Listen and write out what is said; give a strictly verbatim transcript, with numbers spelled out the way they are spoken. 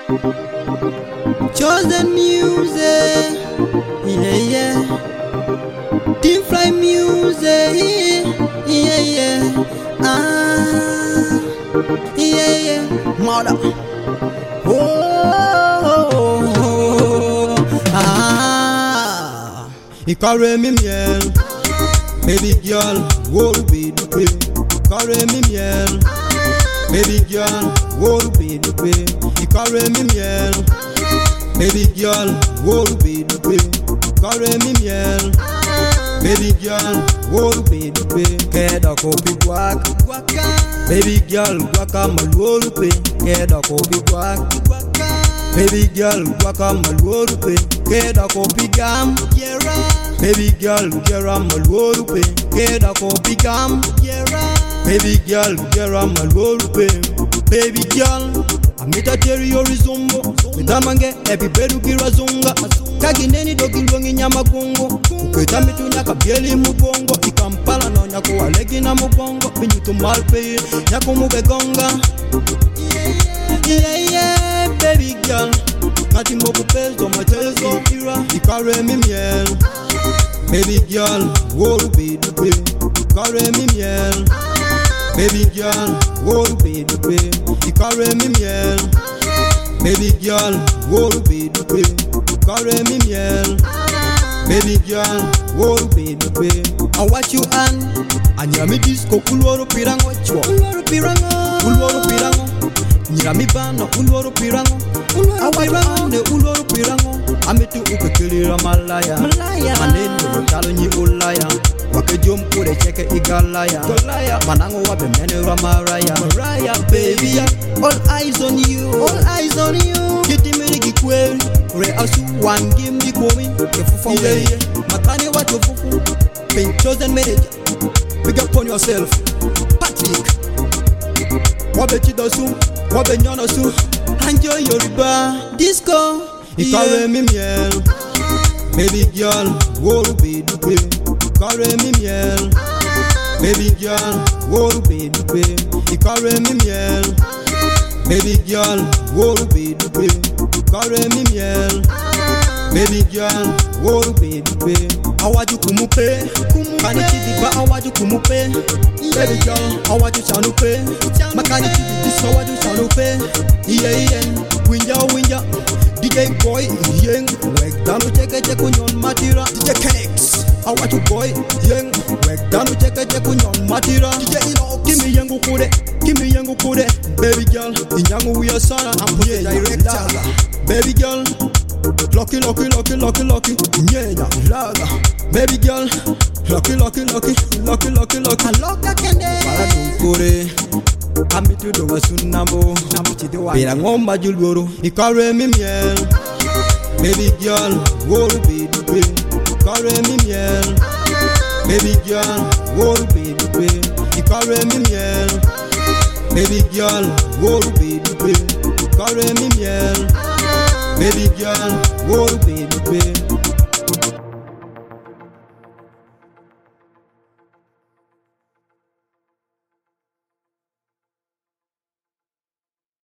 Chosen music, yeah, yeah. Team Fly music, yeah, yeah. Ah, yeah, yeah. Mother. Oh, oh, oh, ah. You carry me miel, baby girl. What be the way? Carry me miel, baby girl. What be the way? You carry me miel, baby girl. What be the way? Carry me miel, baby girl. What be the way? Keda kopi guak, baby girl. Guaka malworupe. Keda kopi guak, baby girl. Guaka malworupe. Keda kopi gam, baby girl. Gera malworupe. Keda kopi gam, baby girl. Gera malworupe. Baby girl, amita teri yorizumbo. Midamange epi bedu kirazunga. Kagineni dogi lwangi nyama gungo. Uketa mitunya kabieli mugongo. Ikampala no nyako walegi na mugongo. Binyutu malpe nyako mubegonga. Yeah, yeah, baby girl. Kati moku pezo matezo ira. Ikare mi miel, baby girl. Woru be the way. Ikare mi miel, baby girl. Woru be the way. Ikare mi miel, baby girl. Woru be the way. Carry me miel, baby girl. Woru be the way. I watch you and anyami disco ulworo pirango chwo. Ulworo pirango, ulworo pirango. Nyami bano ulworo pirango. Ulworo pirango ne ulworo pirango. Amitu ukekilira malaya. Malaya. Maneno talo nyi ulaya. Wakejom kure cheke igalaya. Galaya. Manango wabe mene ramaraya. Maraya baby. All eyes on you. All eyes on you. Kiti mirigi kweli. Re asu one give me going. Kefufa weye. Makani watu fufu. Been chosen manager. Big up on yourself. Patrick. Wabe chidosu. Wabe nyonosu. Enjoy your riba. Disco. Ikare mi miel, baby girl. Woru be the way. Ikare mi miel, baby girl. Woru be the way. Ikare mi miel, baby girl. Woru be the way. Ikare mi miel, baby girl. Woru be the way. Awaju kumupe, kani chidiba awaju kumupe. Baby girl, awaju chanupe. Makani chidisa awaju chanupe. Yeah yeah, winja winja. D J boy, yeng, wek danu cheke cheku nyon matira. D J Kenix, awaju boy, yeng, wek danu cheke cheku nyon matira. D J Inox, kimi yengu kude, kimi yengu kude. Baby girl, inyangu wiya sana. I'm the director. Baby girl, lucky, lucky, lucky, lucky, lucky. Nyenya, laga. Baby girl, lucky, lucky, lucky, lucky, lucky, lucky. Aloka kende. Para tukure. Amitu do wasunambo. Pira ngomba julworo. Ikare mi miel, baby girl. Woru be the way. Ikare mi miel, baby girl. Woru be the way. Ikare mi miel, baby girl. Woru be the way. Ikare mi miel, baby girl. Woru be the way.